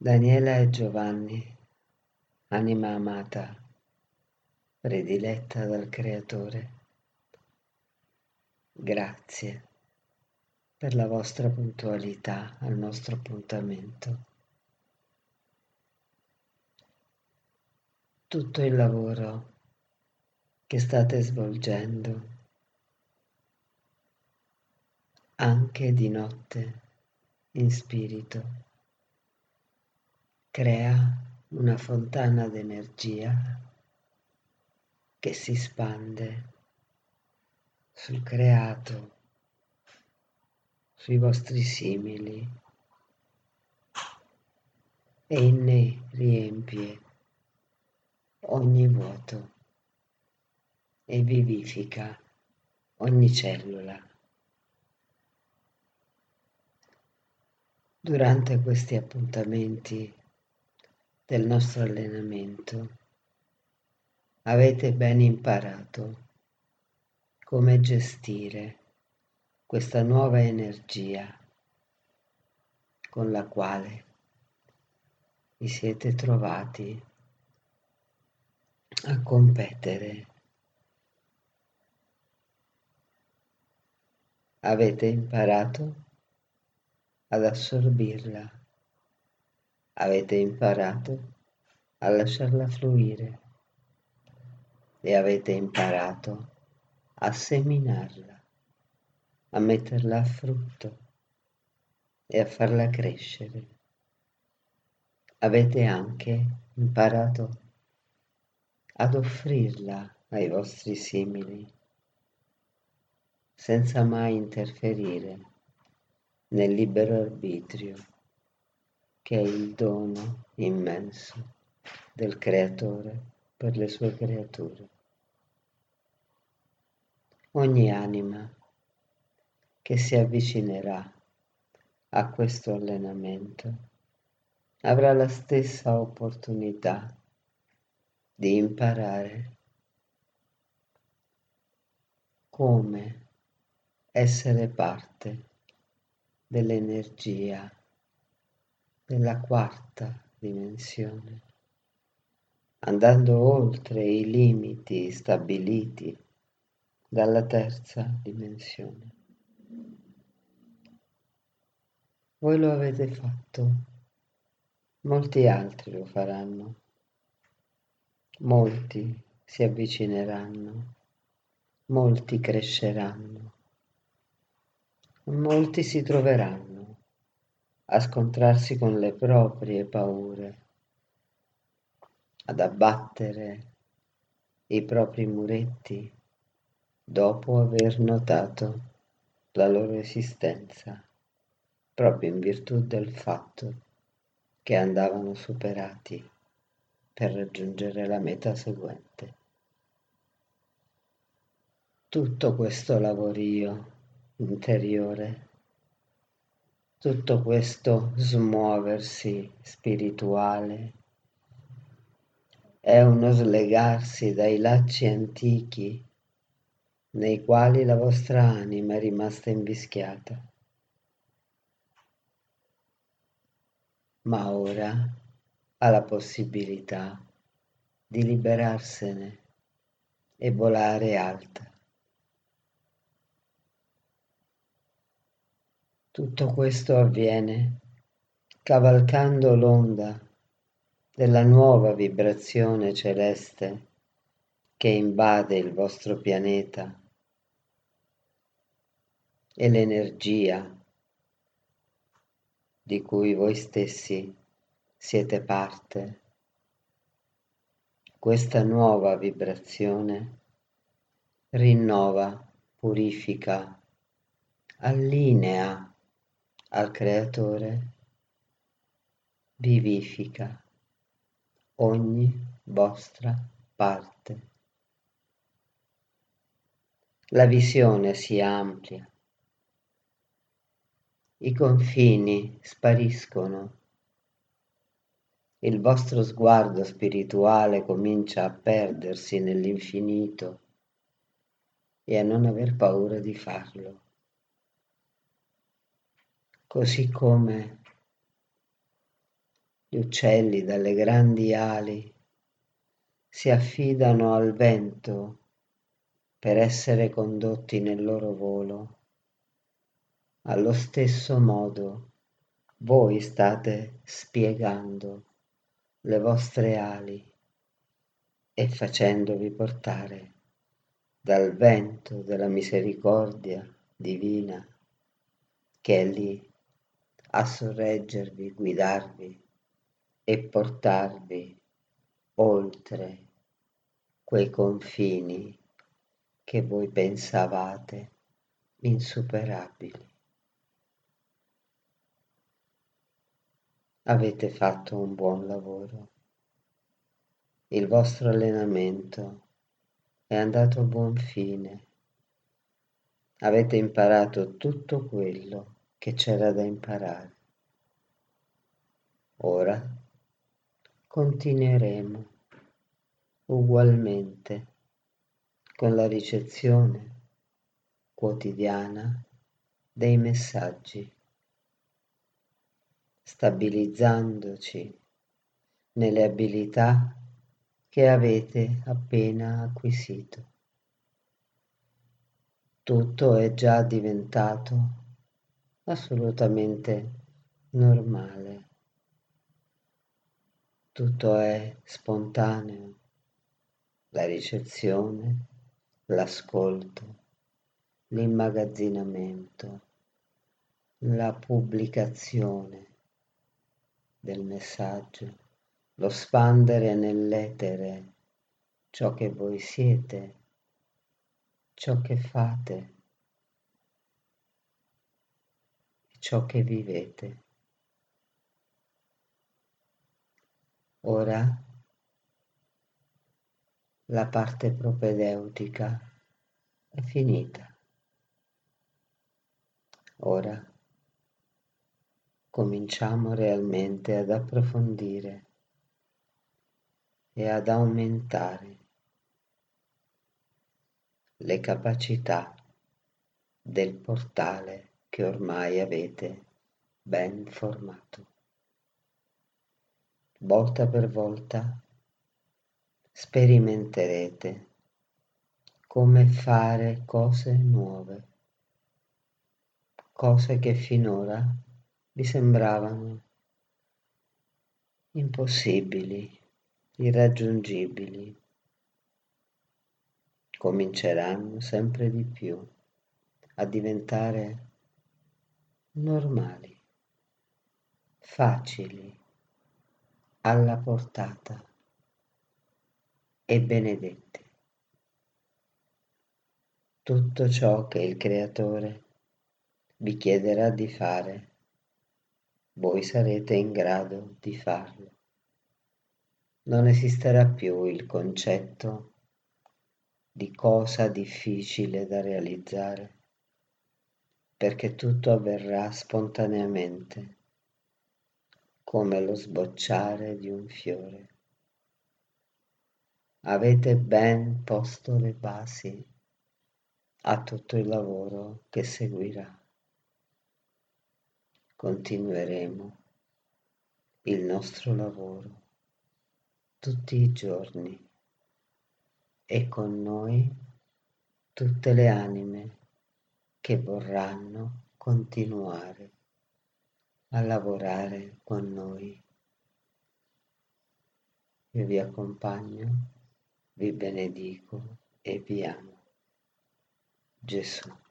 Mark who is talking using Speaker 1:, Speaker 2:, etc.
Speaker 1: Daniela e Giovanni, anima amata, prediletta dal Creatore, grazie per la vostra puntualità al nostro appuntamento. Tutto il lavoro che state svolgendo, anche di notte, in spirito, crea una fontana d'energia che si spande sul creato, sui vostri simili e in ne riempie ogni vuoto e vivifica ogni cellula. Durante questi appuntamenti del nostro allenamento avete ben imparato come gestire questa nuova energia con la quale vi siete trovati a competere. Avete imparato ad assorbirla, avete imparato a lasciarla fluire e avete imparato a seminarla, a metterla a frutto e a farla crescere. Avete anche imparato ad offrirla ai vostri simili, senza mai interferire nel libero arbitrio, che è il dono immenso del Creatore per le sue creature. Ogni anima che si avvicinerà a questo allenamento avrà la stessa opportunità di imparare come essere parte dell'energia della quarta dimensione, andando oltre i limiti stabiliti dalla terza dimensione. Voi lo avete fatto, molti altri lo faranno, molti si avvicineranno, molti cresceranno, molti si troveranno a scontrarsi con le proprie paure, ad abbattere i propri muretti dopo aver notato la loro esistenza, proprio in virtù del fatto che andavano superati per raggiungere la meta seguente. Tutto questo lavorio interiore, tutto questo smuoversi spirituale è uno slegarsi dai lacci antichi nei quali la vostra anima è rimasta invischiata. Ma ora ha la possibilità di liberarsene e volare alta. Tutto questo avviene cavalcando l'onda della nuova vibrazione celeste che invade il vostro pianeta e l'energia di cui voi stessi siete parte. Questa nuova vibrazione rinnova, purifica, allinea al Creatore, vivifica ogni vostra parte. La visione si amplia, i confini spariscono, il vostro sguardo spirituale comincia a perdersi nell'infinito e a non aver paura di farlo. Così come Gli uccelli dalle grandi ali si affidano al vento per essere condotti nel loro volo. Allo stesso modo voi state spiegando le vostre ali e facendovi portare dal vento della misericordia divina che è lì a sorreggervi, guidarvi e portarvi oltre quei confini che voi pensavate insuperabili. Avete fatto un buon lavoro. Il vostro allenamento è andato a buon fine. Avete imparato tutto quello che c'era da imparare. Ora continueremo ugualmente con la ricezione quotidiana dei messaggi, stabilizzandoci nelle abilità che avete appena acquisito. Tutto è già diventato assolutamente normale. Tutto è spontaneo. La ricezione, l'ascolto, l'immagazzinamento, la pubblicazione del messaggio, lo spandere nell'etere ciò che voi siete, ciò che fate, ciò che vivete. Ora la parte propedeutica è finita. Ora cominciamo realmente ad approfondire e ad aumentare le capacità del portale che ormai avete ben formato. Volta per volta sperimenterete come fare cose nuove, cose che finora vi sembravano impossibili, irraggiungibili. Cominceranno sempre di più a diventare normali, facili, alla portata e benedetti. Tutto ciò che il Creatore vi chiederà di fare, voi sarete in grado di farlo. Non esisterà più il concetto di cosa difficile da realizzare, perché tutto avverrà spontaneamente, come lo sbocciare di un fiore. Avete ben posto le basi a tutto il lavoro che seguirà. Continueremo il nostro lavoro tutti i giorni e con noi tutte le anime che vorranno continuare a lavorare con noi. Io vi accompagno, vi benedico e vi amo. Gesù.